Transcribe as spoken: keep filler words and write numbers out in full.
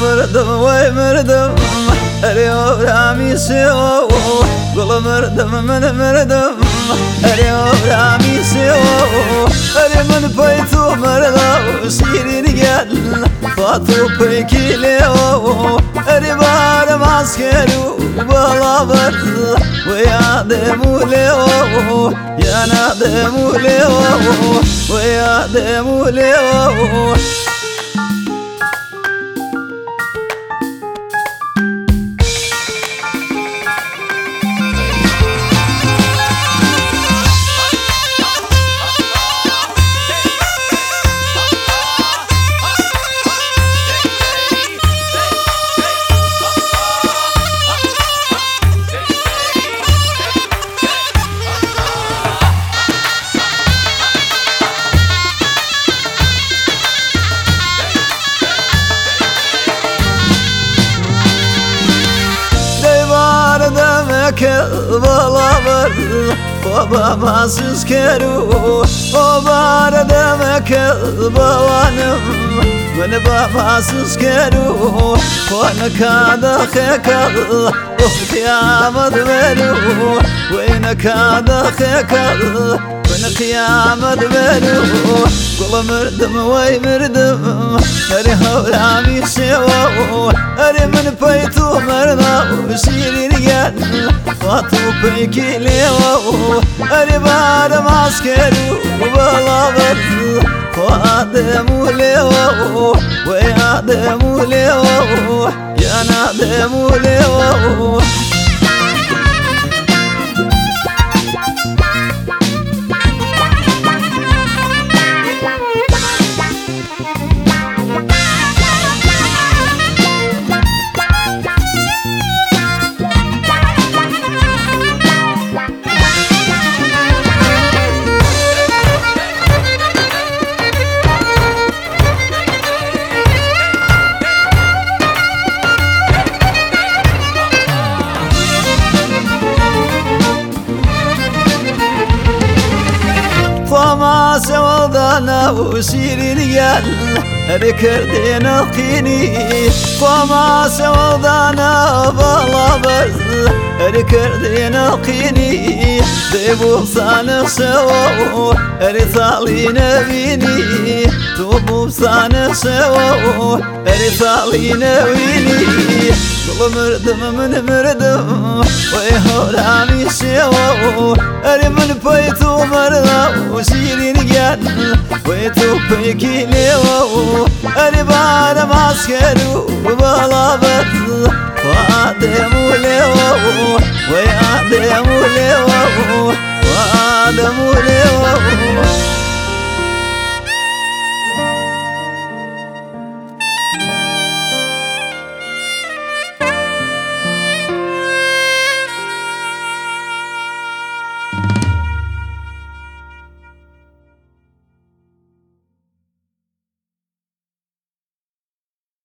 مردم وي مردم اليوم رامي سيو قول مردم من مردم اليوم رامي سيو الي من بيتو مردم سيرين قال فاتو بيكي ليو الي بار ماسكرو بلا برد ويا دمو ليو يا نادمو ليو ويا دمو ليو Balabar baba masız keru o bar demek babanım beni babasız keru kona kada khekal oh kıyamet veru weyne kada khekal beni kıyamet veru kula mırdım vay mırdım eri havrami sevo eri min paytu mırda şirin gel فاتو بيكي ليو أري بار ماسكرو بلا برد وادمو ليو ويادمو ليو يا نادمو ليو فما سوالدانا وسيرين يال ركردين القيني فما سوالدانا بلا بز ركردين القيني ديبو صانق سوا رثالي نبيني توبو صانق سوا رثالي نبيني كل مردم من مردم ويهو رامي سوا أري من بيتو مردم شيرين قال ويتو بيكي ليو أري بار ماسكرو بلا برد وادمو ليو ويادمو ليو وادمو ليو